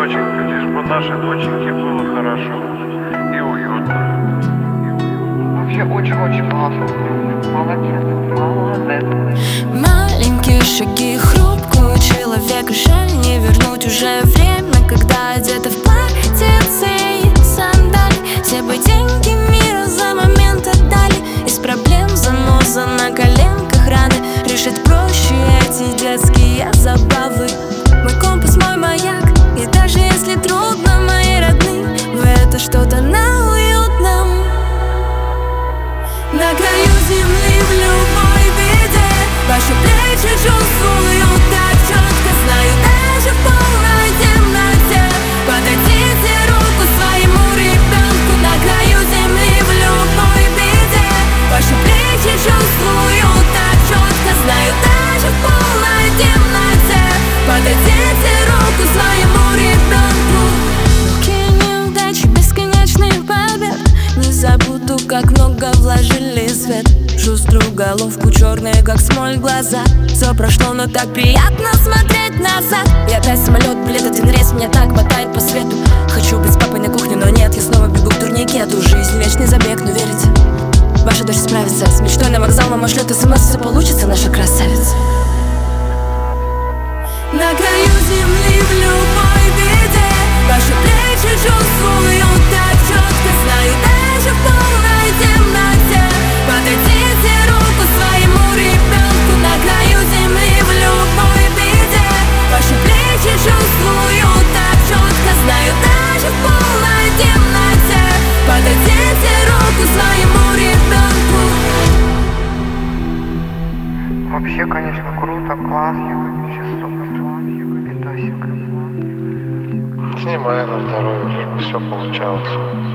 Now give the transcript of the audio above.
доченька, лишь бы нашей доченьке было хорошо и уютно. Вообще очень-очень классно. Молодец, молодец. Маленькие шаги, хрупкого человека. Жаль, не вернуть уже время, когда одета в платьице и сандали. Все бы деньги мира за момент отдали. Из проблем заноза на коленках, раны решить проще эти детские забавы. Мой компас, мой маяк. И даже если трудно, мои родные, вы это что-то на уютном. На краю земли в любой беде ваши плечи чувствую так четко. Знаю, даже в полной темноте подадите руку своему ребенку. На краю земли в любой беде ваши плечи чувствую так четко. Знаю, даже в полной темноте подадите руку своему ребенку. Какие неудачи, бесконечный побед. Не забуду, как много вложили свет. Шуструю головку, черные, как смоль, глаза. Все прошло, но так приятно смотреть назад. И опять самолет, билет, один рейс, меня так мотает по свету. Хочу быть с папой на кухне, но нет, я снова бегу к турникету. Жизнь вечный забег, но верите, ваша дочь справится. С мечтой на вокзал мама шлет СМС, все получится, наша красавица. На краю земли в любой беде ваши плечи чувствую так четко. Знаю, даже в полной темноте подадите руку своему ребенку. На краю земли в любой беде ваши плечи чувствую так четко. Знаю, даже в полной темноте подадите руку своему ребенку. Вообще, конечно, круто, классно. Сейчас супер. Видосик. Снимай на здоровье, чтобы все получалось.